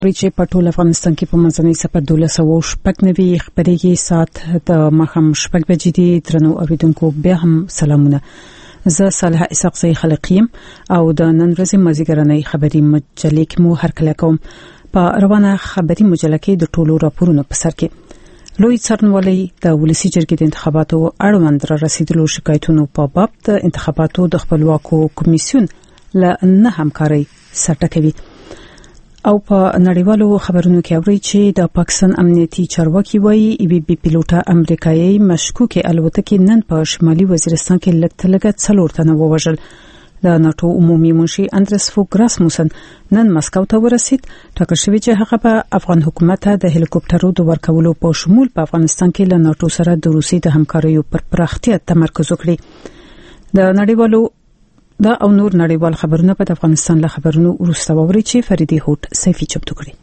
چې په ټول افغانستان کې په منځنۍ سفر 1290 خبرېږي سات د مخم شپږ بجې دي درنو اوریدونکو بیا هم سلامونه زه صالح اسحاق زی خلقیم او د نن ورځې مازیګرنۍ خبري مجلې کې مو هرکله کوم په روانه خبري مجلې کې د ټولو راپورونو په سر کې لوی څرنولۍ د ولسی جرګې د انتخاباتو اړوند را رسیدلو شکایتونو په باب د انتخاباتو د خپلواکو کمیسیون له نه همکاري سرټکوي او په نړیوالو خبرونو کې اوري چې د پاکستان امنیتي چارواکي وایي ای بي پیلوټه امریکایي مشکوکه الوتکې نن په شمالي وزیرستان کې لږ څلور تنه ووژل د ناتو عمومي منشي اندرس فوګ راسموسن نن مسکو ته ورسید ټاکل شوی چې هغه په افغان حکومت د هلیکوپټرو د ورکولو په شمول په افغانستان کې له ناتو سره د روسي د همکارۍ پر پراختیا تمرکز وکړي د نړیوالو دا او نور نړیوال خبرونه په افغانستان له خبرونو وروسته ووري چې فریدي هوت سیفي چمتو کړي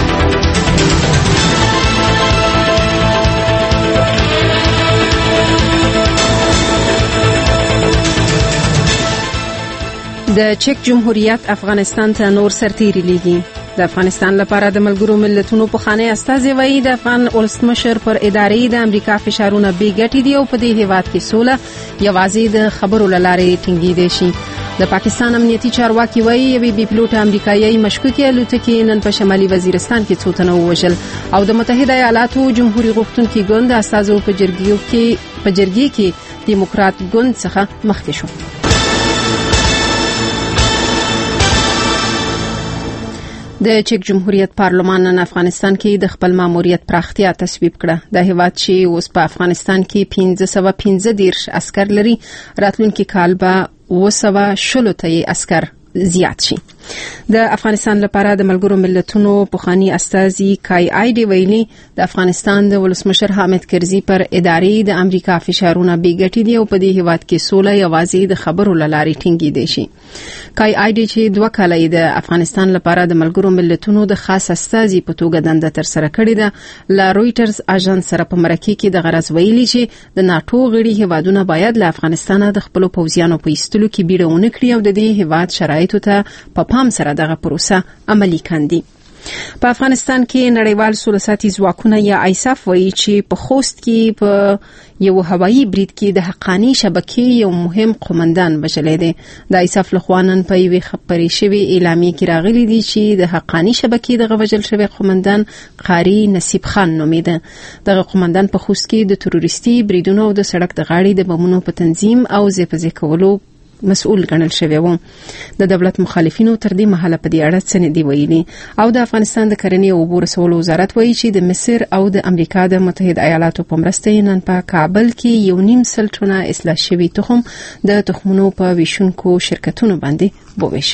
د چک جمهوریت افغانستان ته نور سرتیري لیږي د افغانستان لپاره د ملګرو ملتونو په خانه استازي وایي د افغان ولسمشر پر ادارې د امریکا فشارونه بې ګټې دي او په دې هیواد کې سوله یوازې د خبرو لارې ټینګېدای شي د پاکستان امنیتي چارواکي وایي یوې بي پیلوټه امریکایي مشکوکه الوتکې نن په شمالي وزیرستان کې څو تنه ووژل او د متحده ایالاتو جمهوریت غوښتونکي ګوند استازو په جرګې کې دیموکرات ګوند څخه مخکې شو د چک جمهوریت پارلمان نن افغانستان کې د خپل ماموریت پراختیا تصویب کړه د هیواد چې اوس په افغانستان کې 1515 عسكر لري راتلونکي کال به 200 ته عسكر زیات شي د افغانستان لپاره د ملګرو ملتونو پخوانی استازي کای آیډي ویلي د افغانستان د ولسمشر حامد کرزي پر ادارې د امریکا فشارونه بې ګټې دي او په دې هیواد کې سوله یوازې د خبرو لارې ټینګېدای شي کای آیډي چې 2 کاله د افغانستان لپاره د ملګرو ملتونو د خاص استازي په توګه دنده تر سره کړې ده ل رويټرز اژانس سره په مرکه کې د غرض ویلي چې د ناتو غړي هیوادونه باید له افغانستان د خپل پوځیانو په ایستلو کې بیړونه کړي او د دې هیواد شرایطو ته په پام سره دغه پروسه عملی کاندي په افغانستان کې نړیوال سولساتي ځواکونه یا آیساف وایي چې په خوست کې په یو هوایي برید کې د حقانی شبکې یو مهم قومندان وژل دي د آیساف لخوانن په یوه خبري شوی اعلامیه کې راغلي دي چې د حقانی شبکې د وژل شوی قومندان قاری نصیب خان نومیده دغه قومندان په خوست کې د تروریستي بریدونو او د سړک د غاړې د بمونو په تنظیم او ځپځې کولو مسؤل ګڼل شوی و د دولت مخالفینو تر دې مهاله په دې اړه څه نه دی ویلي او د افغانستان د کرنې او اوبو رسولو وزارت وایي چې د مصر او د امریکا د متحده ایالاتو په مرسته نن په کابل کې 1.5 ټنه اصلاح شوی تخم د تخمونو په ویشونکو شرکتونو باندې وویش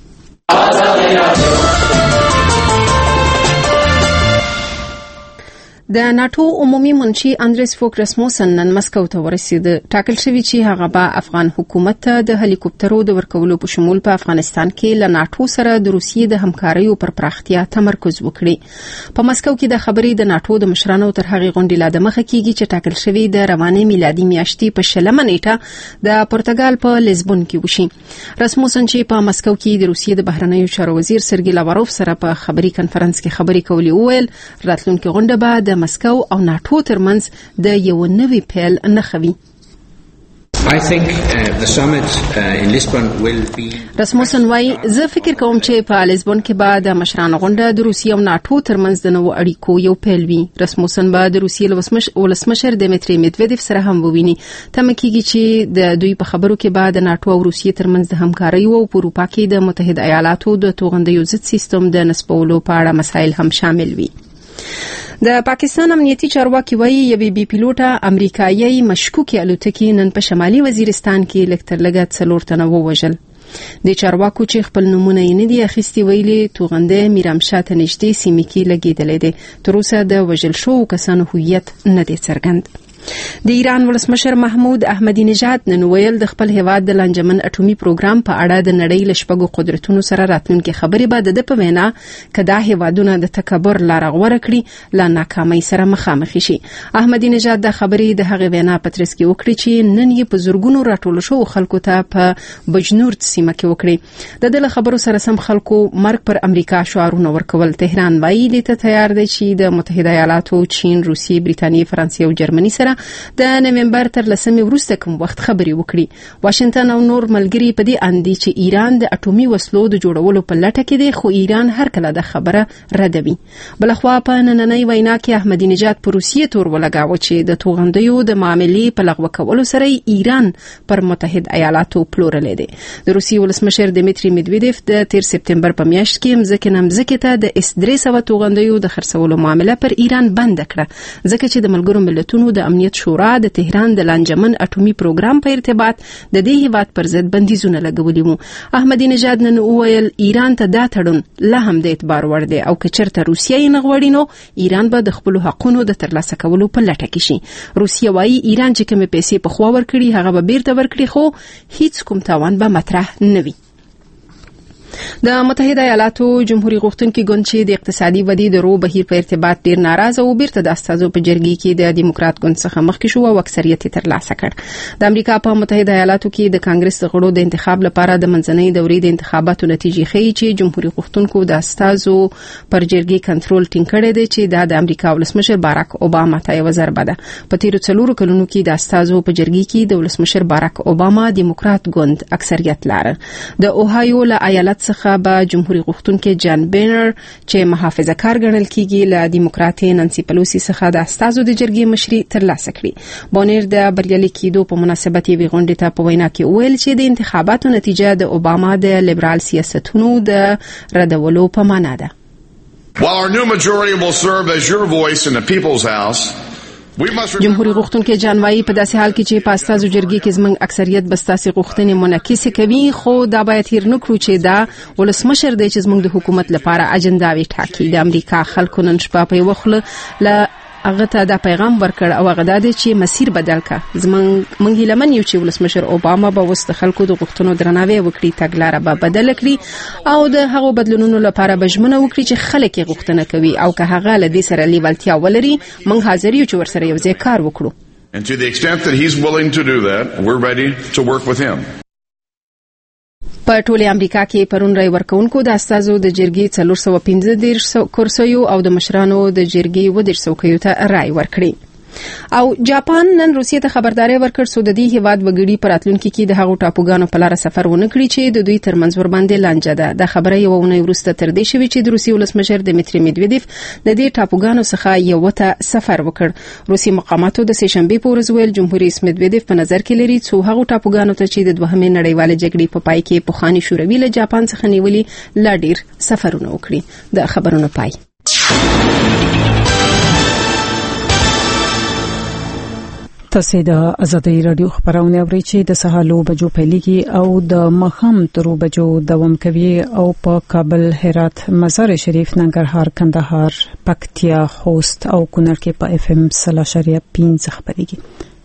د ناتو عمومي منشي اندرس فوګ راسموسن نن مسکو ته ورسید ټاکل شوی چې هغه به افغان حکومت ته د هلیکوپټرو د ورکولو په شمول په افغانستان کې له ناتو سره د روسیې د همکارۍ پر پراختیا تمرکز وکړي په مسکو کې د خبرې د ناتو د مشرانو تر هغه غونډې لا د مخه کېږي چې ټاکل شوی د روانې میلادي میاشتې په 20 نیټه د پرتګال په لیزبون کې وشي راسموسن چې په مسکو کې د روسیې د بهرنیو چارو وزیر سرګی لاواروف سره په خبري کانفرنس کې خبرې کولې وویل راتلونکي غونډه به د مسکو او ناتو ترمنځ د یو نوې پیل نښوي I think the summit in Lisbon will be راسموسن وايي زه فکر کوم چې په لیزبون کې به د مشرانو غونډه د روسیې او ناتو ترمنځ د نوو اړیکو یو پیل وي راسموسن به د روسیې ولسمشر دمیتری میدویدف سره هم وویني تمه کیږي چې د دوی په خبرو کې به د ناتو او روسیې ترمنځ د همکارۍ او په اروپا کې د متحده ایالاتو د توغندیو ضد سیستم د نسبولو په اړه مسایل هم شامل وي د پاکستان امنیتي چارواکي وایي یوې بي پیلوټه امریکایي مشکوکه الوتکې نن په شمالي وزیرستان کې لږ څلور تنه ووژل د چارواکو چې خپل نمونه یې نه دي اخیستي ویلي توغنده میرامشاه ته نږدې سیمه کې لګیدلې ده تر اوسه د وژل شو کسانو هویت نه دی څرګند د ایران ولسمشر محمود احمدی نژاد نن ویل د خپل هیواد د لانجمن اټومي پروګرام په اړه د نړۍ له شپږو قدرتونو سره راتلونکي خبرې به د په وینا کدا هیوادونه د تکبر لار غوړه کړي لا ناکامۍ سره مخامخ شي. احمدی نژاد د خبرې د هغه وینا پترس کې وکړي چې نن یې په زورګونو راټول شو خلکو ته په بجنورد سیمه کې وکړي. د دې خبرو سره سم خلکو مرګ پر امریکا شعارونه ورکول. تهران وایي د تیار دی چې د متحده ایالاتو، چین، روسیې، بریتانیې، فرانسې او جرمني سره د نومبر تر 10 وروسته کوم وخت خبري وکړي. واشنگټن او نور ملګري په دې اندي چې ایران د اټومي وسلو د جوړولو په لټه کې دی، خو ایران هر کله د خبره ردوي. بلخوا په نننۍ وینا کې احمدی نژاد په روسیې تور ولګاوه چې د توغندیو د معاملې په لغوه کولو سره ایران پر متحده ایالاتو پلورلې دي. د روسیې ولسمشر دمیتری میدویدف د 13 سپتمبر په میاشت کې مځکه ته د S-300 توغندیو د خرڅولو معاملې پر ایران بند کړه، ځکه چې د ملګرو ملتونو د امنیت شورا د تهران د لانجمن اټومي پروګرام په ارتباط د دې هیواد پر ضد بندیزونه لګولي وو. احمدی نژاد نن وویل ایران ته دا تړون لا هم د اعتبار وړ دی او که چېرته روسیه یې نه غواړي نو ایران به د خپل حقونو د ترلاسه کولو په لټه کې شي. روسیه وایي ایران چې کومې پیسې په خوا ورکړي هغه به بیرته ورکړي، خو هیڅ کوم تاوان به مطرح نه وي. د متحده ایالاتو جمهوریت غوښتونکي ګوند چې د اقتصادي ودې د رو بهیر په ارتباط ډیر ناراضه او بیرته د استازو په جرګې کې د دیموکرات ګوند څخه مخکې شو او اکثریت ترلاسه کړ. د امریکا په متحده ایالاتو کې د کانګرس د غړو د انتخاب لپاره د منځنۍ دورې د انتخاباتو نتیجې ښیي چې جمهوریت غوښتونکو د استازو پر جرګې کنټرول ټینګ کړی دی چې د امریکا ولسمشر باراک اوباما ته یو ضربه ده. په تیرو 4 کلونو کې د استازو په جرګې کې د ولسمشر باراک اوباما دیموکرات ګوند اکثریت لري. د اوهایو له ایالت څخه به جمهوریت غوښتونکي جان بینر چې محافظه کار ګڼل کیږي له دیموکراتې نانسی پلوسی څخه د استازو د جرګې مشري ترلاسه کړي. بونر د بریالي کېدو په مناسبت یې غونډې ته په وینا کې ویل چې د انتخاباتو نتیجه د اوباما د لیبرال سیاستونو د ردولو په معنا ده. While our new majority will serve as your voice in the people's house, جمهوریت غوښتونکي جانوایی په داسې حال کې چې په استازو جرګې کې زمنګ اکثریت بستاسي غوښتنې منعکس کوي، خو دا باید هیر نه کړو چې دا ولسمشر دی چې زمنګ د حکومت لپاره اجنداوي ټاکي. د امریکا خلکو نن شپه په یو خله ل هغه ته دا پیغام ورکړ او هغه د چې مسیر بدل کا. زمنګ هیلمن یو چې ولسمشر اوباما به وست خلکو د غوښتنو درناوی وکړي، تګلارې به بدل کړي او د هغو بدلونونو لپاره بجمنه وکړي چې خلک یې غوښتنه کوي او که هغه له دې سره لیوالتیا ولري موږ حاضر یو چې ورسره یو ځای کار وکړو. And to the extent that he's willing to do that, we're ready to work with him. په ټوله امریکا کې پرون رای ورکونکو د استازو د جرګې 415 کرسیو او د مشرانو د جرګې 20 څوکیو ته رای ورکړي. او جاپان نن روسیې ته خبرداري ورکړ چې د دې هیواد وګړي پر راتلونکي کې د هغو ټاپوګانو په لار سفر ونه کړي چې د دوی ترمنځ ور باندې لانجه ده. د خبره یو ونې وروسته تر دې شوی چې د روسیې ولسمشر دمیتری میدویدف د دې ټاپوګانو څخه یو ته سفر وکړ. روسي مقاماتو د سهشنبه په ورځ ویل جمهوریت میدویدف په نظر کې لري چې هغو ټاپوګانو ته چې د دوهمې نړیوالې جګړې په پای کې پخوانی شوروي له جاپان څخه نیولي لا ډیر سفرونه وکړي. د خبرونو پای. تاسو د ازادي رادیو خبرونه اورئ چې د سهالو بجو پیلېږي او د مخام ترو بجو دوام کوي او په کابل، هرات، مزار شریف، ننګرهار، کندهار، پکتیا، خوست او کونړ کې په FM 0.5 خبرېږي.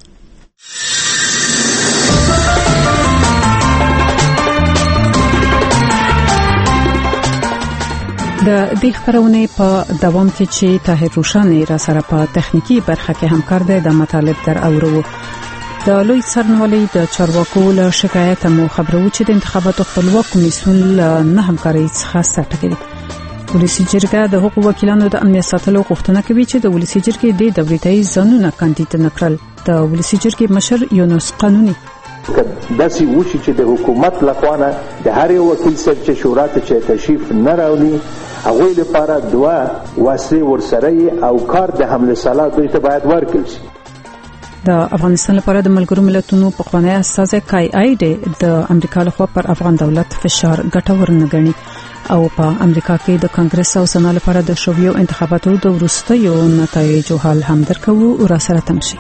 د دې خبرونه په دوام کې چې طاهر روشاني را سره په تخنیکی برخه کې همکار دی د مطالب در اورو. د لوی سرنوالي د چارواکو له شکایت مو خبرو چې د انتخاباتو خپلواک کمیسیون نه همکاري څخه سټکړي. ولسی جرګه د حقوقو وکیلانو د امنیت ساتلو غوښتنه کوي چې د ولسی جرګې د دولتي ځانونه کاندید نکړل. د ولسی جرګې مشر یونس قانوني داسې وشي چې د حکومت لخوا د هر یو وکیل صاحب چې شورا ته چې تشریف نه راوړي هغه لپاره دوا واسطه ورسره او کار د حمله سالا دوی ته باید ورکړل شي. د افغانستان لپاره د ملګرو ملتونو په خوانی اساس کای آی ډي د امریکا لخوا پر افغان دولت فشار ګټور نه ګڼي او په امریکا کې د کانګرس او سنا لپاره د شویو انتخاباتو د وروستیو نتایجو حال هم درکو او را سره تمشي.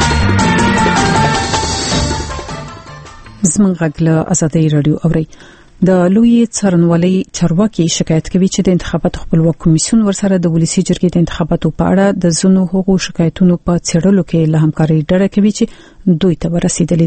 زمنګ غږ له ازادي رادیو اوري. د لوی څارنوالۍ چارواکي شکایت کوي چې د انتخاباتو خپلواک کمیسیون ورسره د ولسی جرګې د انتخاباتو په اړه د زنو حقوقو شکایتونو په څېړلو کې له همکارۍ ډډه کوي چې دوی ته ورسېدلې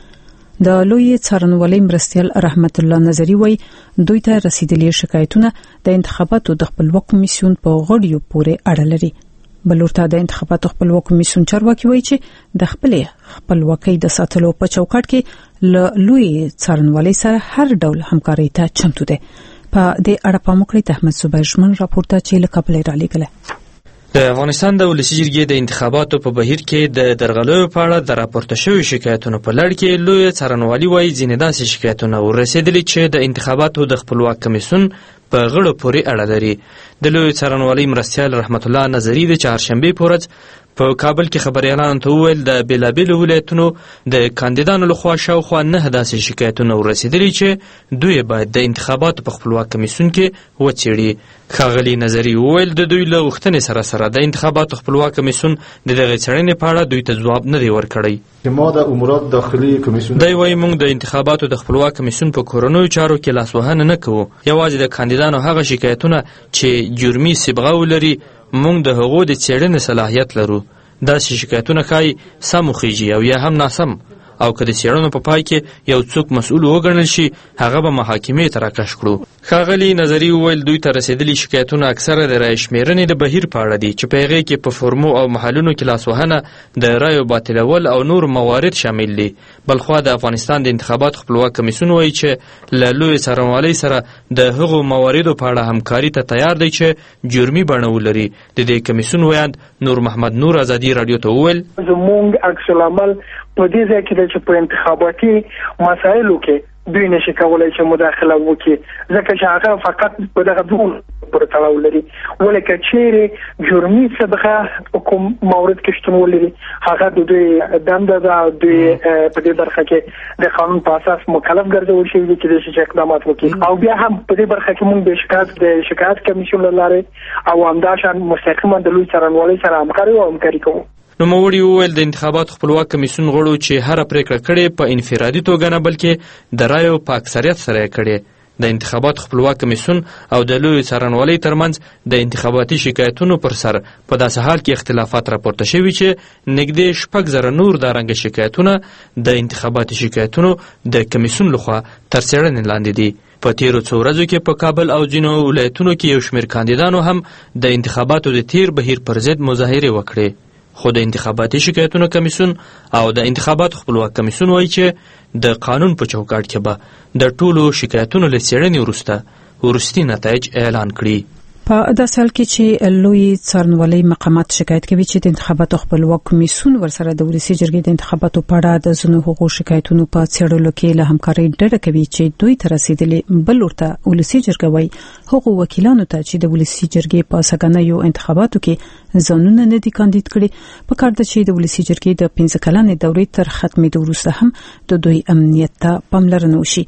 دي. د لوی څارنوالۍ مرستیال رحمت الله نظری وایي دوی ته رسیدلې شکایتونه د انتخاباتو د خپلواک کمیسیون په غړیو پورې اړه لري. بلورته د انتخاباتو خپلواک کمیسیون چارواکي وایي چې د خپلواکۍ د ساتلو په چوکاټ کې له لوی څارنوالۍ سره هر ډول همکارۍ ته چمتو دي. په دې اړه په مکړی احمد صبح ژمن راپورته چې له کابل را لېږله. د افغانستان د ولسی جرګې د انتخاباتو په بهیر کې د درغلیو په اړه د راپورته شوی شکایتونو په لړ کې لوی څارنوالي وایي ځینې داسې شکایتونه ورسېدلي چې د انتخاباتو د خپلواک کمیسیون په غړو پورې اړه لري. د لوی څارنوالۍ مرستیال رحمت الله نظری د چهارشنبه په ورځ په کابل کې خبريالانو ته وویل د بیلابیلو ولایتونو د کاندیدانو لخوا شاوخوا 9 داسې شکایتونه ورسېدلي چې دوی باید د انتخاباتو په خپلواک کمیسیون کې وڅېړي. ښاغلي نظری وویل د دوی له غوښتنې سره سره د انتخاباتو خپلواک کمیسیون د دغه څېړنې په اړه دوی ته ځواب نه دی ورکړی. ما د امورات داخلي کمیسیون دی وایي موږ د انتخاباتو د خپلواک کمیسیون په کورنیو چارو کې لاسوهنه نه کوو. یوازې د کاندیدانو هغه شکایتونه چې جرمي صبغه ولري موږ د هغو د څېړنې صلاحیت لرو. داسې شکایتونه ښایي سم وخیږي او یا هم ناسم، او که د څېړنو په پای کې یو څوک مسؤل وګڼل شي هغه به محاکمې ته راکش کړو. ښاغلي نظری وویل دوی ته رسېدلي شکایتونه اکثره د رایې شمېرنې د بهیر په اړه دي چې په هغې کې په فورمو او محلونو کې لاسوهنه، د رایو باطلول او نور موارد شامل دي. بلخوا د افغانستان د انتخاباتو خپلواک کمیسیون وایي چې له لوی څارنوالۍ سره د هغو مواردو په اړه همکاري ته تیار دی چې جرمي بڼه ولري. د دې کمیسیون ویاند نور محمد نور ازادي رادیو ته وویل زموږ عکس العمل په دې ځای کې چې په انتخاباتي مسایلو کې دوی نشي کولای چې مداخله وکړي، ځکه چې هغه فقط په دغه ډول پورې تړاو لري. ولکه چیرې جرمي صبغه کوم مورد کې شتون ولري هغه د دوی دنده ده. دوی په دې برخه کې د قانون په اساس مکلف ګرځول شوي چې د اقدامات وکړي. او بیا هم په دې برخه کې موږ د شکایت کمیسیون لاره او همداشان مستقیما د لوی څارنوالۍ سره همکاري کوو. نوموړي وویل د انتخاباتو خپلواک کمیسیون غړو چې هر پریکړه کړې په انفرادي توګه نه بلکې د رایو په اکثریت سره یې کړې. د انتخاباتو خپلواک کمیسیون او د لوی څارنوالۍ ترمنځ د انتخاباتي شکایتونو پر سر په داسې حال کې اختلافات راپورته شوي چې نږدې 6,000 نور دارنګه شکایتونه د انتخاباتي شکایتونو د کمیسیون لخوا تر څېړنې لاندې دي. په تیرو څو ورځو کې په کابل او ځینو ولایتونو کې یو شمېر کاندیدانو هم د انتخاباتو د تیر بهیر پر ضد مظاهرې وکړې. خو د انتخاباتي شکایتونو کمیسیون او د انتخاباتو خپلواک کمیسیون وایي چې د قانون په چوکاټ کې به د ټولو شکایتونو له څېړنې وروستي نتایج اعلان کړي. په داسې حال کې چې لوی څارنوالۍ مقامات شکایت کوي چې د انتخاباتو خپلواک کمیسیون ورسره د ولسی جرګې د انتخاباتو په اړه د زنو حقوقو شکایتونو په څېړلو کې له همکارۍ ډډه کوي چې دوی ته رسیدلې. بل ورته ولسی جرګه وایي هغو وکیلانو ته چې د ولسی جرګې په سګنیو انتخاباتو کې ځانونه نه دي کاندید کړي په کار ده چې د ولسی جرګې د 15 کلنې دورې تر ختمېدو وروسته هم د دوی امنیت ته پاملرنه وشي.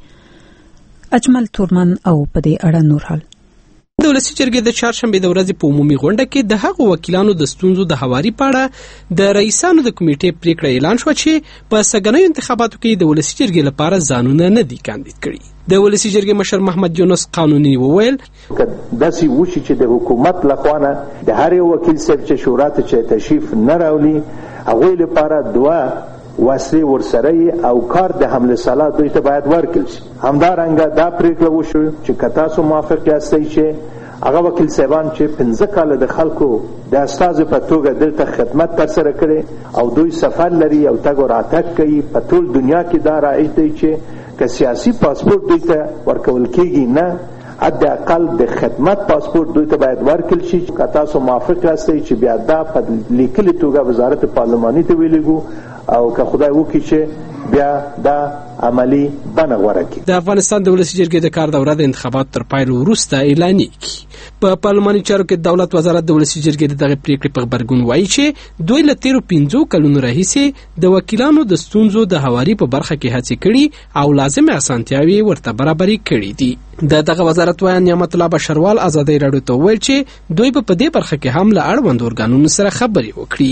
اجمل تورمن او په دې اړه نور حال. د ولسی جرګې د چهارشنبه د ورځې په عمومي غونډه کې د هغو وکیلانو د ستونزو د هواري په اړه د رئیسانو د کمیټې پریکړه اعلان شوه چې په سګنیو انتخاباتو کې د ولسی جرګې لپاره ځانونه نه دي کاندید کړي. د ولسی جرګې مشر محمد یونس قانوني وویل داسې وشي چې د حکومت لخوا نه د هر یو وکیل صاحب چې شورا ته چې تشریف نه راولي هغوی لپاره دوه واسطې ورسره او کار د حمله سلا دوی ته باید ورکړل شي. همدارنګه دا پریکړه وشو چې که تاسو موافق یاستئ چې هغه وکیل صاحبان چې 15 کاله د خلکو د استازو په توګه دلته خدمت ترسره کړي او دوی سفر لري او تګ او راتګ کوي په ټول دنیا کې دا رایج دی چې که سیاسي پاسپورت دوی ته ورکول کېږي نه حداقل د خدمت پاسپورت دوی ته باید ورکړل شي. که تاسو موافق یاستئ چې بیا دا په لیکلي توګه وزارت پارلماني ته ویلېږو او که خدای وکړي چې بیا دا عملی بڼه غوره کړي. د افغانستان د ولسی جرګې د کار دوره د انتخاباتو تر پایل وروسته اعلانېږي. په پارلماني چارو کې د دولت وزارت د ولسی جرګې دغه پریکړې په خبرګون وایي چې دوی له تیرو 15 کلونو راهیسې د وکیلانو د ستونزو د هواري په برخه کې هڅې کړي او لازمه اسانتیاوي ورته برابرې کړي دي. دغه وزارت وایي نعمت الله بشروال ازادي رادیو ته ویل چې دوی په دې برخه کې هم له اړوند ارګانونو سره خبرې وکړي.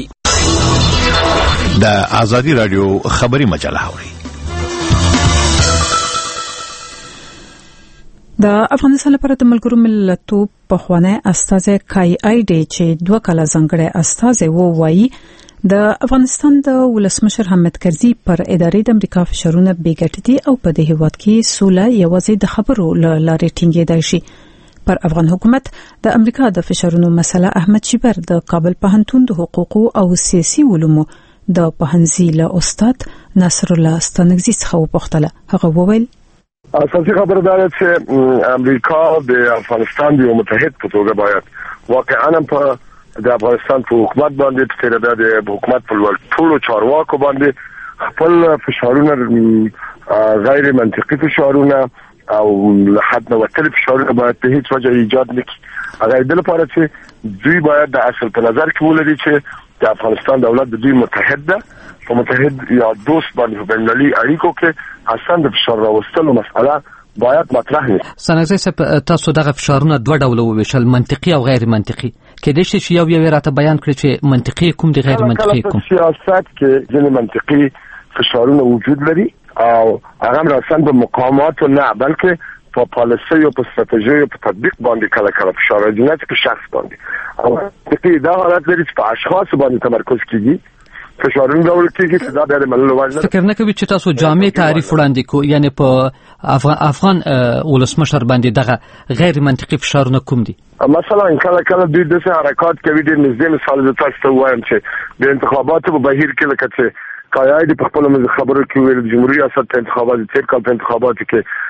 د ازادي رادیو خبري مجله اوري. د افغانستان لپاره د ملګرو ملتونو په خوانه استازي کای آی ډي چې 2 کاله ځنګړې استازي وایي د افغانستان د ولسمشر حامد کرزي پر ادارې د امریکا فشارونه بیګټ دي او په دې هیواد کې سوله یوازې د خبرو لارې ټینګېدای شي. پر افغان حکومت د امریکا د فشارونو مسله احمد شیبر د کابل پوهنتون د حقوقو او سیاسي علومو د پوهنځي له استاد ناصر الله ستانګزي څخه وپوښتله. هغه وویل اساسي خبره دا ده چې امریکا د افغانستان د متحد په توګه باید واقعا په د افغانستان په حکومت باندې په تیر د حکومت په ټولو چارواکو باندې خپل فشارونه غیر منطقي فشارونه او حد نه وتل فشارونه باید په هیڅ وجه ایجاد نکړي. هغه د لپاره چې دوی باید د اصل په نظر کې ولري چې د افغانستان دولت د دوی متحد ده، په متحد یا دوست باندې په بینالمللي اړیکو کې اصلا د فشار راوستلو مسأله باید مطرح وي. سنګزي صاحب تاسو دغه فشارونه دوه ډوله وویشل، منطقي او غیر منطقي. کله چې یو راته بیان کړی چې منطقي کوم دی غیر منطقي کوم؟ سیاست کې ځینې منطقي فشارونه وجود لري او هغه راسن په مقامات نه بلکې په پالیسي او په ستراتیژي او په تطبیق باندې کله کله فشار راځي، نه په شخص باندې. او منطقي دا حالت لري چې په اشخاص باندې تمرکز کیږي، فشارونه ډول کېږي چې دا د ملل وړاندې. فکر نه کوي چې تاسو جامع تعریف وړاندې کو، یعنی په افغان ولسمشر باندې دغه غیر منطقي فشارونه کوم دي؟ مثلا کله دوی د حرکت کوي. د نږدې مثال د تاسو ته وایم چې د انتخاباتو په بهیر کې لکه چې قاید په خپل خبرو کې ویل جمهوریت ریاست ته انتخابات تیر کال په انتخاباتو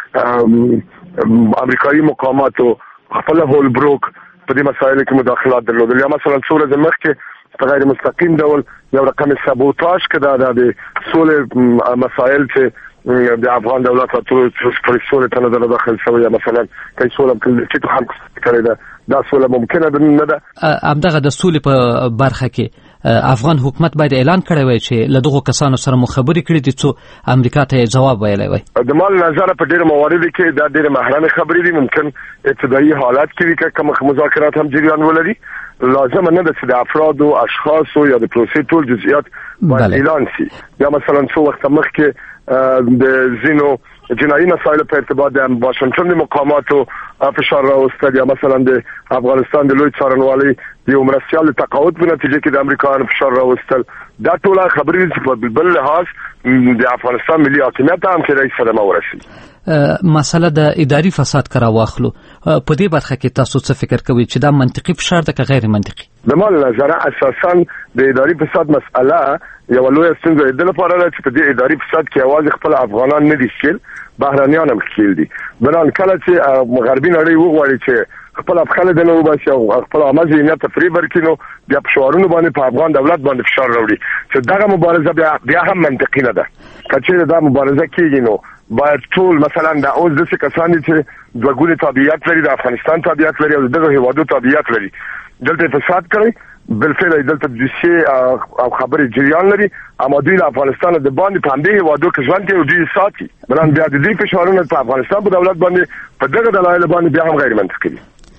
کې امریکایي مقامات خپل هول بروک په دې مسایلو کې مداخلات درلودل، یا مثلا څوره د مخ کې په غیر مستقیم ډول یو رقم سابوتاژ کړه د سولې مسایل چې د افغان دولت او پر سولې ته نه داخل شوی، یا مثلا کای سولې چې ته هم کړی دا سولې ممکنه نه ده. همدغه د سولې په برخه کې افغان حکومت باید اعلان کړی وای چې له دغو کسانو سره مخابري کړي دي څو امریکا ته جواب ویلی وای. د مال نظر په ډیره مواردو کې دا ډیره محرمه خبرې دي، ممکن ابتدایي حالات کې وي کوم مذاکرات هم جریان ولري. لازم نه ده چې د افراد او اشخاص یا د پروسې ټول جزئیات باید اعلان شي. یا مثلا څو وخت مخکې د زینو جنایي مسایل په ارتباط د واشنگټن د مقاماتو فشار راوستل، یا مثلا د افغانستان د لوی څارنوالۍ د مرستیال تقاعد په نتیجه کې د امریکایانو فشار راوستل. دا ټول خبرې چې په بل لحاظ د افغانستان ملي حاکمیت هم کې رئیس صدمه ورسي. مسله د اداري فساد کرا واخلو، په دې برخه کې تاسو څه فکر کوئ چې دا منطقي فشار ده که غیر منطقي؟ د مال نظر اساسا د اداري فساد مسأله یو لوی ستونزه ده لپاره چې په دې اداري فساد کې اواز خپل افغانان نه دي شکل، بهرانيان هم شکل دي. بلان کله چې غربي نړۍ وغواړي چې خپل خلک نه وباسي او خپل عامه ذهنیت تفریب ورکینو، بیا په شعارونو باندې په افغان دولت باندې فشار راوړي چې دغه مبارزه بیا هم منطقي نه ده. کچې دا مبارزه کیږي نو باید ټول مثلا د اوس د کسان چې دوه ګونی تابعیت لري، د افغانستان تابعیت لري او دغه هیوادو تابعیت لري، دلته فساد کوي بالفعل دلته د دوسیه او خبرې جریان لري، اما دوی د افغانستان د باندې په همدې هیوادو کې ژوند کوي او دوی ساتي. بلان بیا د دې فشارونه په افغانستان په دولت باندې په دغه دلایل باندې بیا هم غیر منطقي دي.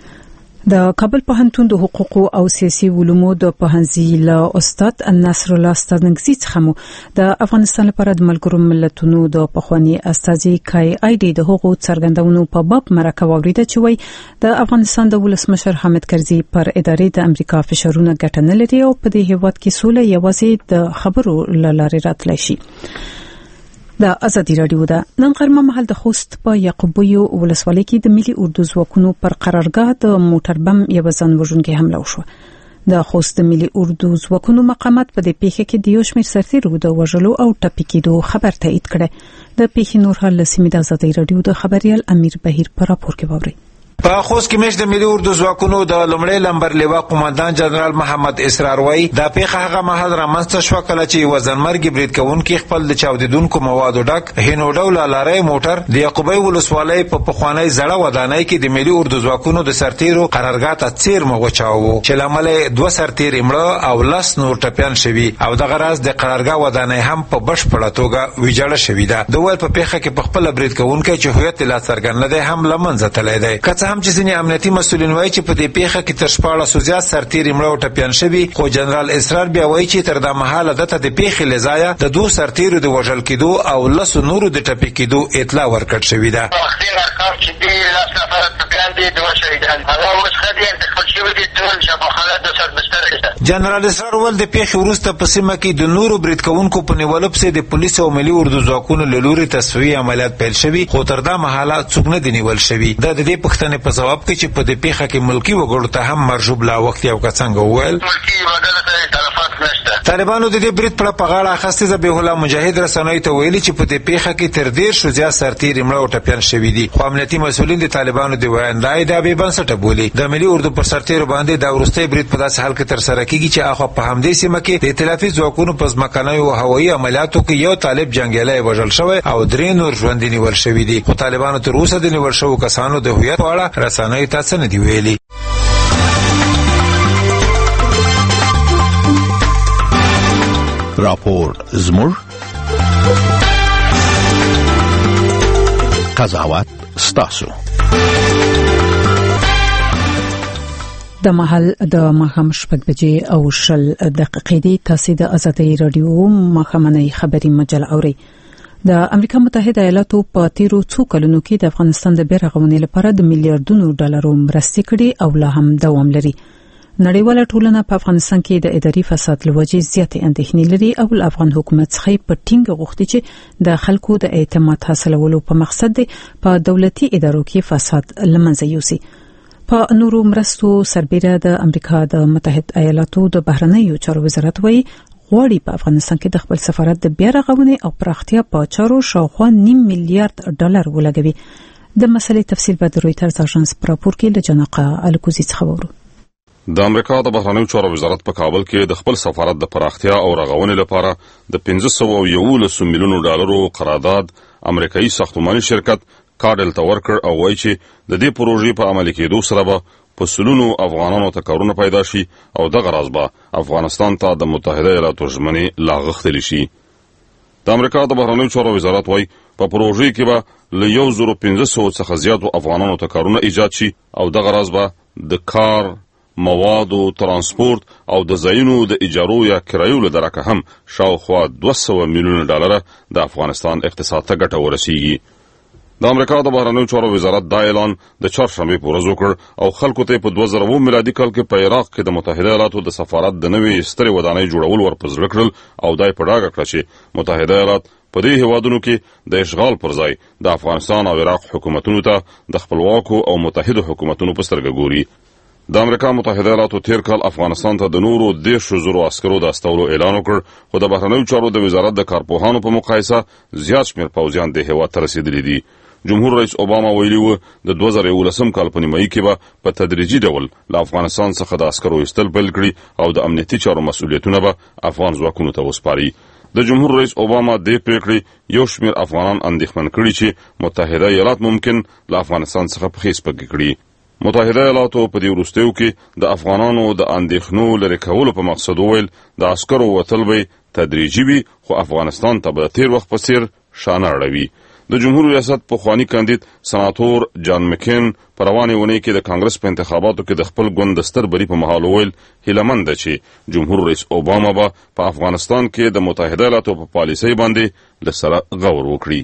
د کابل پوهنتون د حقوقو او سیاسي علومو د پوهنځي له استاد ناصر الله ستانګزي څخه مو د افغانستان لپاره د ملګرو ملتونو د پخوانی استازي کای آی ډي د حقوقو څرګندونو په باب مرکه واوریده چې وای د افغانستان د ولسمشر حامد کرزي پر ادارې د امریکا فشارونه ګټه نه لري او په دې هیواد کې سوله یوازې د خبرو لارې راتلی شي. د ازادي رادیو ده نن غرمه مهال د خوست په یعقوبیو ولسوالۍ کې د ملي اردو ځواکونو پر قرارګاه د موټر بم یو ځان وژونکي حمله وشوه. د خوست ملي اردو ځواکونو مقامات په دې پیښه کې د یو شمېر سرتیرو د وژلو او ټپي کېدو خبر تایید کړی. د پیښې نور حال سیمه د ازادي رادیو د خبريال امیر بهیر پر راپور کې ووري. په خوست کې مېش د ملي اردو ځواکونو د لومړی لمبر لیوا قومندان جنرال محمد اسرار وای دا پیښه هغه مهال رامنځته شوه کله چې وزنمرګي برید کوونکي خپل د چاودیدونکو موادو ډک هینو ډول لارې موټر د یعقوبی ولسوالۍ په پخوانی زړه ودانۍ کې د ملي اردو ځواکونو د سرتیرو قرارګاه ته څیر مغوچاوه چې لامل دوه سرتیر مړه او لس نور ټپيان شوي او دغه راز د قرارګاه ودانۍ هم په بشپړه توګه ویجاړه شوې ده. د ول په پیښه کې په خپل برید کوونکي چې هویت لا څرګند نه دی هم لمنځه تللی دی. که هم چې ځینې امنیتي مسؤلین وایي چې په دې پیښه کې تر 14 زیات سرتیري مړه او ټپیان شوي، خو جنرال اسرار بیا وایي چې تر دا مهاله دته د پیښې له ځایه د 2 سرتیرو د وژل کېدو او 10 نورو د ټپي کېدو اطلاع ورکړل شوې ده. جنرال اسرار ول د پیښې وروسته په سیمه کې د نورو برید کوونکو په نیولو پسې د پولیسو او ملي اردو ځواکونو له لوري تصفیې عملیات پیل شوي، خو تر دا مهاله څوک نه دي نیول شوي. دا د دې پوښتنې په ځواب کې چې په دې پیښه کې ملکي وګړو ته هم مرجوب لا وخت یو څنګه وویل طالبانو د دې برید په غاړه اخیستې ذبیح الله مجاهد رسنیو ته ویلي چې په دې پیښه کې تر 10 زیات سرتیري مړه او ټپیان شوي دي، خو امنیتي مسؤلین د طالبانو د ویاندای دا بې بنسټه بولي. د ملي اردو پر سرتیرو باندې دا وروستی برید په داسې حال کې ترسره کیږي چې اخو په همدې سیمه کې د ائتلافي ځواکونو په ځمکنیو او هوایي عملیاتو کې یو طالب جنګیالی وژل شوی او 3 نور ژوندي نیول شوي دي، خو طالبانو تر اوسه د نیول شوو کسانو د هویت په اړه رسنیو ته څه نه دي ویلي. راپور زموږ قضاوت ستاسو. د محل د ماښام 6:00 او 10 دقیقې تاسو د ازادۍ رادیو مخامنۍ خبري مجله اوري. د امریکا متحده ایالاتو په تیرو څو کلونو کې د افغانستان د بیرغونې لپاره د میلیارډونو ډالرو مرستې کړې او لا هم دوام لري. نړیواله ټولنه په افغانستان کې د اداري فساد لوجې زیاتې اندېښنې لري او افغان حکومت څخه په ټینګ غوښتي چې د خلکو د اعتماد حاصلولو په مقصد په دولتي ادارو کې فساد لمنځه یوسي. په نورو مرستو سربېره د امریکا د متحده ایالاتو د بهرنیو چارو وزارت وایي غواړي په افغانستان کې د خپل سفارت د بیا رغونې او پراختیا په چارو شاوخوا 9 میلیارډ ډالر ولګوي. د مسلې تفصیل به د رويټرز اژانس په راپور کې له جنقه الکوزي څخه وورو. د امریکا د بهرنیو چارو وزارت په کابل کې د خپل سفارت د پراختیا او رغونې لپاره د 511 میلیونو ډالرو قرارداد امریکایي ساختماني شرکت کارډل ته ورکړ او وایي چې د دې پروژې په عملي کېدو سره به په سلونو افغانانو ته کارونه پیدا شي او دغه راز به افغانستان ته د متحده ایالاتو ژمنې لا غښتلې شي. د امریکا د بهرنیو چارو وزارت وایي په پروژې کې به له 1500 څخه زیاتو افغانانو ته کارونه ایجاد شي او دغه راز به د کار موادو ترانسپورت او د ځایونو د اجارو یا کرایو له درکه هم شاوخوا 200 میلیون ډالر د افغانستان اقتصاد ته ګټه ورسیږي. د امریکا د بهرنیو چارو وزارت دا اعلان د چهارشنبه په ورځ وکړ او خلکو ته په 2009 میلادي کال کې په عراق کې د متحده ایالاتو د سفارت د نوې سترې ودانۍ جوړول ورپزړه کړل او دای په ډاګه کړ چې متحده ایالات په دې هیوادونو کې د اشغال پر ځای د افغانستان او عراق حکومتونو ته د خپلواکو او متحده حکومتونو په سترګه ګوري. د امریکا متحده ایالاتو تیر کال افغانستان ته د نورو 10,000 عسکرو د استولو اعلان وکړ، خو د بهرنیو چارو د وزارت د کارپوهانو په مقایسه زیات شمېر پوځیان د هیواد ته رسیدلي دي. جمهور رئیس اوباما ویلي و د 2011 کال په نیمایي کې به په تدریجي ډول له افغانستان څخه د عسکرو ایستل پیل کړي او د امنیتي چارو مسؤلیتونه به افغان ځواکونو ته وسپاري. د جمهور رئیس اوباما د پریکړې یو شمېر افغانان اندېښمن کړي چې متحده ایالات ممکن له افغانستان څخه پخې سپکې کړي. متحده ایالاتو په دې وروستیو کې د افغانانو د اندېښنو لرې کولو په مقصد وویل د عسکرو وتل به تدریجي وي خو افغانستان ته به تیر وخت په څیر شانه اړوي. د جمهور ریاست پخوانی کاندید سناتور جان مکین په روانې اونۍ کې د کانګرس په انتخاباتو کې د خپل ګوند د ستر بري په مهال وویل هیلهمند ده چې جمهور رئیس اوباما به په افغانستان کې د متحده ایالاتو په پالیسۍ باندې له سره غور وکړي.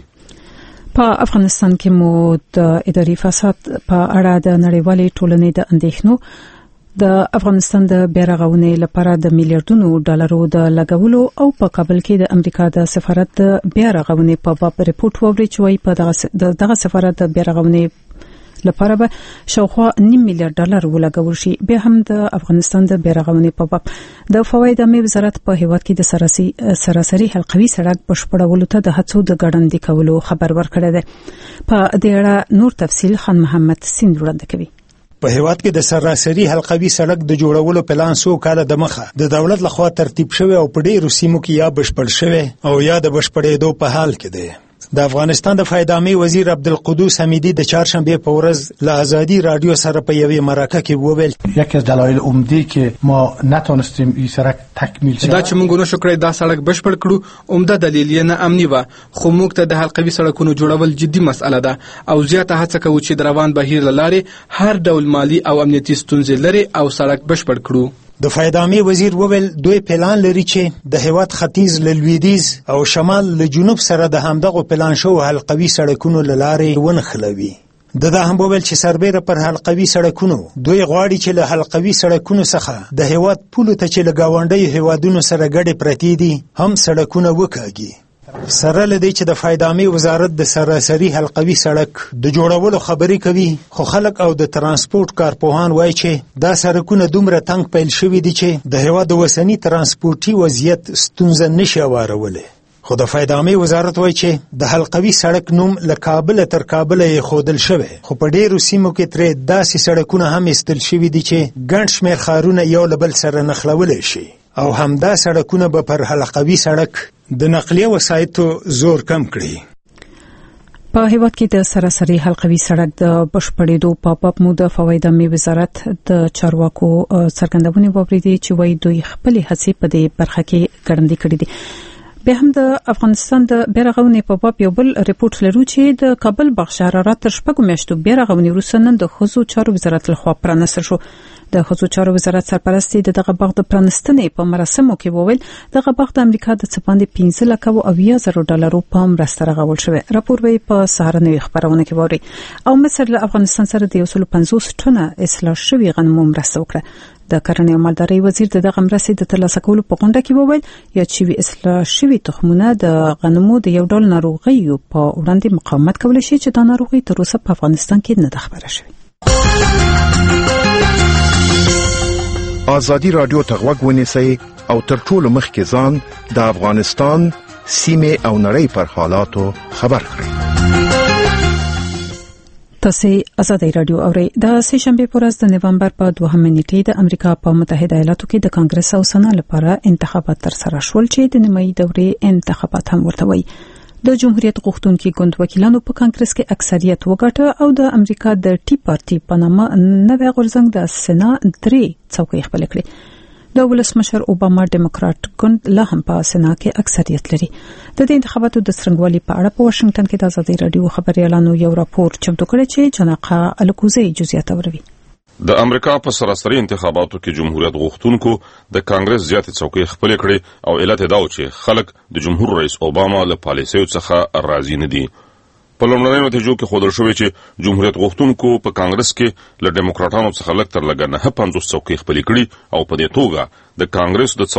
په افغانستان کې مو د اداري فساد په اړه د نړیوالې ټولنې د اندېښنو د افغانستان د بیرغونې لپاره د میلیارډونو ډالرو د لګولو او په کابل کې د امریکا د سفارت د بیرغونې په باب ریپورت ووري چې وايي په دغه سفارت د بیرغونې لپاره به شاوخوا 9 میلیارډ ډالر ولګول شي. به هم د افغانستان د بیرغونې په باب د فواید امنیت وزارت په هیواد کې د سراسري حلقوي سړک بشپړولو ته د هڅو د ګړندې کولو خبر ورکړی دی. په دې اړه نور تفصیل خان محمد سیند وړاندې کوي. په هیواد کې د سراسري حلقوي سړک د جوړولو پلان 100 کاله د مخه د دولت لخوا ترتیب شوی او په ډیرو سیمو کې یا بشپړ شوی او یا د بشپړېدو په حال کې دی. د افغانستان د فایدامي وزیر عبدالقدوس حمیدی د چهارشنبه په ورځ له آزادی رادیو سره په یوې مرکه کې وویل یکی از دلایل عمده که ما نتونستیم این سړک تکمیل شود دا چې موږ نشو کړی دا سړک بشپړ کړو عمده دلیل یې نه امني و خو موږ ته د حلقوي سړکونو جوړول جدي مسأله ده او زیاته هڅه کوو چې د روان بهیر له لارې هر ډول مالی او امنیتي ستونزې لري او سړک بشپړ کړو. د فایدامي وزیر وویل دوی پلان لري چې د هیواد ختیځ له لویدیځ او شمال له جنوب سره د همدغو پلان شو حلقوي سړکونو له لارې ونښلوي. د هم وویل چې سربیره پر حلقوي سړکونو دوی غواړي چې له حلقوي سړکونو څخه د هیواد پولو ته چې له ګاونډیو هیوادونو سره ګډې پرتې دي هم سړکونه وکاږي. سره له دې چې د فایدامي وزارت د سراسري حلقوي سړک د جوړولو خبرې کوي خو خلک او د ترانسپورت کارپوهان وایي چې دا سړکونه دومره تنګ پیل شوي دي چې د هیواد د وسني ترانسپورتي وضعیت ستونزه نشي هوارولی. خو د فایدامي وزارت وایي چې د حلقوي سړک نوم له کابل تر کابل یې ښودل شوی خو په ډیرو سیمو کې ترې داسې سړکونه هم ایستل شوي دي چې ګڼ شمېر ښارونه یو له بل سره نښلولی شي او همدا سړکونه به پر حلقوي سړک د نقلیه وسایطو زور کم کړي. په هیواد کې د سراسري حلقوي سړک د بشپړېدو په باب مو د فایدامي وزارت د چارواکو څرګندونې واوریدي چې وایي دوی خپل هڅې په دې برخه کې ګړندۍ کړې دي. به هم د افغانستان د بیرغونې په باب یو بل ریپورت لرو چې د کابل باغ شهرارات تر شپږو میاشتو بیرغونې وروسته نن د ښځو چارو وزارت لخوا پرانستل شو. د ښځو چارو وزارت سرپرست دغه باغ د پرانستنې په مراسمو کې وویل دغه باغ د امریکا د څپاندې 15 لک او 80,000 ډالرو په مرسته رغول شوی. راپور به په سهارنۍ خبرونه کې ووري. او مصر له افغانستان سره د 150 ټنه اصلاح شوی غنمو مرسته وکړه. د کرنې او مالدارۍ وزیر دغه مرستې د ترلاسه کولو په غونډه کې وویل یا چې اصلاح شوی تخمونه د غنمو د یو ډول ناروغیو په وړاندې مقاومت کولی شي چې دا ناروغي تر اوسه په افغانستان کې نه ده خبره شوې. آزادی رادیو ته غوږ ونیسئ او تر ټولو مخکې ځان د افغانستان سیمې او نړۍ پر حالاتو خبر کړئ. تاسو آزادی رادیو اورئ. د سه شنبه پر ورځ د نوامبر په 2 نیټې د امریکا په متحده ایالاتو کې د کانګرس او سنا لپاره انتخابات ترسره شول چې د نیمایي دورې انتخابات هم ورته وایي. د جمهوریت غوښتونکي ګوند وکیلانو په کانګرس کې اکثریت وګټه او د امریکا د ټي پارټي په نامه نوې غورځنګ د سنا 3 څوکۍ خپل کړې. د ولسمشر اوباما ډیموکرات ګوند لا هم په سنا کې اکثریت لري. د دې انتخاباتو د څرنګوالي په اړه په واشنگټن کې د آزادي رادیو خبريالانو یو راپور چمتو کړی چې جناقه الکوزي جزئیات اوروي. د امریکا په سراسري انتخاباتو کې جمهوریت غوښتونکو د کانګرس زیاتې څوکۍ خپل کړې او علت دا و چې خلک د جمهور رئیس اوباما له پالیسیو څخه راضي نه دي. په لومړنیو نتیجو کې ښودل شوی چې جمهوریت غوښتونکو په کانګرس کې له ډیموکراټانو څخه لږ تر لږه 50 څوکۍ خپل کړي او په دې توګه د کانګرس د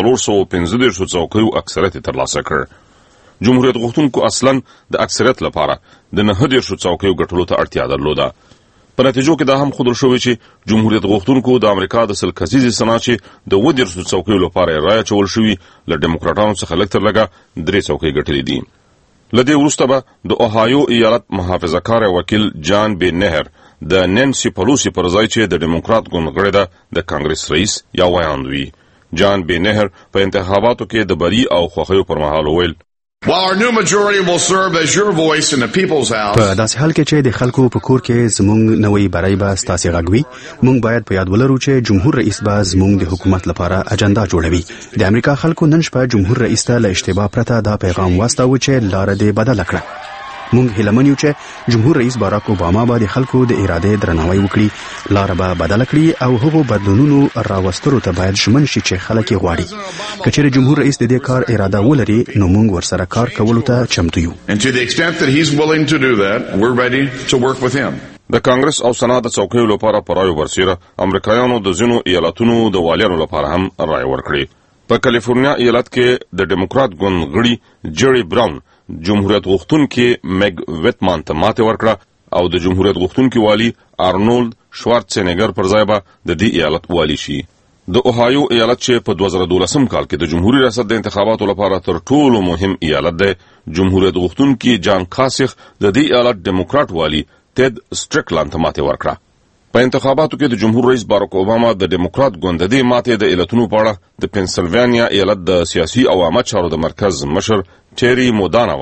415 څوکیو اکثریت ترلاسه کړ. جمهوریت غوښتونکو اصلا د اکثریت لپاره د 90 څوکیو ګټلو ته اړتیا درلوده. په نتیجو کې دا هم ښودل شوی چې جمهوریت غوښتونکو د امریکا د سلکزیزي سنا چې د 20 څوکیو لپاره رایه چول شوی له ډیموکراټانو څخه لږ تر لږه 3 څوکۍ ګټلې دي. لدې وروسته به د اوهایو ایالت محافظه‌کار وکیل جان بی نهر د نانسي پلوسی پر ځای چې د ډیموکرات ګوند غړی ده د کانګرس رئیس یا وایاندوي. جان بی نهر په انتخاباتو کې د بری او خوښیو پر مهال ویل While our new majority will serve as your voice in the people's house. په داسې حال کې چې د خلکو په کور کې زموږ نوې برای به ستاسو غږوي موږ باید په یاد ولرو چې جمهور رئیس به زموږ د حکومت لپاره اجنډا جوړوي. د امریکا خلکو نن شپه جمهور رئیس ته له اشتباه پرته دا پیغام واستاوه چې لار دې بدل کړه. موږ هیله منو چې جمهور رئیس باراک اوباما به د خلکو د اراده درناوی وکړي، لار به بدل کړي او هغو بدلونونو راوستلو ته باید ژمن شي چې خلک یې غواړي. که چېرې جمهور رئیس د دې کار اراده ولري نو موږ ورسره کار کولو ته چمتو یو. And to the extent that he's willing to do that, we're ready to work with him. د کانګرس او سنا د څوکیو لپاره پرایو ورسیره امریکایانو د ځینو ایالتونو د والیانو لپاره هم رایه ورکړي. په کالیفورنیا ایالت کې د ډیموکرات ګوند غړي جری براون جمهوریت غوښتونکي میګ ویټمان ته ماته ورکړه او د جمهوریت غوښتونکي والی آرنولد شوارتزنیګر پر ځای به د دې ایالت والی شي. د اوهایو ایالت چې په 2012 کال کې د جمهوریت ریاست د انتخاباتو لپاره تر ټولو مهم ایالت دی، جمهوریت غوښتونکي جان کاسیخ د دې ایالت ډیموکرات والی تید سټریکلاند ته ماته ورکړه. په انتخاباتو کې د جمهور رئیس باراک اوباما د ډیموکرات ګوند د ماته د ایالتونو په اړه د پنسلوانیا ایالت د سیاسي او عامه چارو د مرکز مشر ټيري مودانا وایي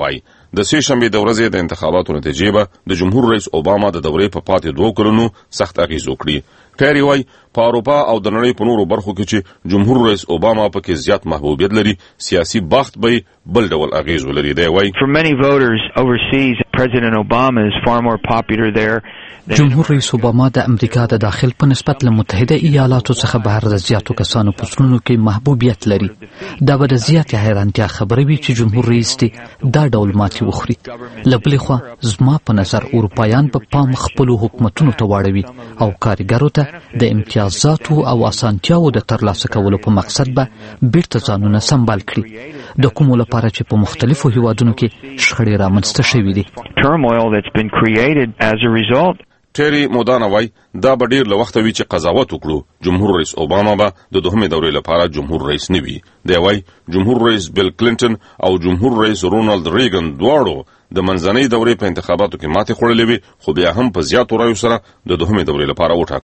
د سې شنبې د ورځې د انتخاباتو نتیجې به د جمهور رئیس اوباما د دورې په پاتې 2 کلونو سخت اغیز وکړي. ټيري وايي په اروپا او د نړۍ په نورو برخو کې چې جمهور رئیس اوباما پکې زیات محبوبیت لري سیاسي بخت به بل ډول اغیز ولري. دی وايي For many voters overseas, President Obama is far more popular there. جمهور رئیس اوباما د امریکا د داخل په نسبت له متحده ایالاتو څخه بهر د زیاتو کسانو په زړونو کې محبوبیت لري. دا به د زیاتې حیرانتیا خبره وي چې جمهور رئیس دې دا ډول ماتې وخوري. له بلې خوا زما په نظر اروپایان په پام خپلو حکومتونو ته واړوي او کارګرو ته د امتیازاتو او اسانتیاو د ترلاسه کولو په مقصد به بیرته ځانونه سمبال کړي. د کومو لپاره چې په مختلفو هیوادونو کې شخړې رامنځته شوي دي. Turmoil that's been created as a result. ټيري مودانا وايي دا به ډیر له وخته وی چې قضاوت وکړو جمهور رئیس اوباما به د دوهمې دورې لپاره جمهور رئیس نه وي. دی وايي جمهور رئیس بیل کلینټن او جمهور رئیس رونالد ریګن دواړو د منځنۍ دورې په انتخاباتو کې ماتې خوړلې وي خو بیا هم په زیاتو رایو سره د دوهمې دورې لپاره وټاکل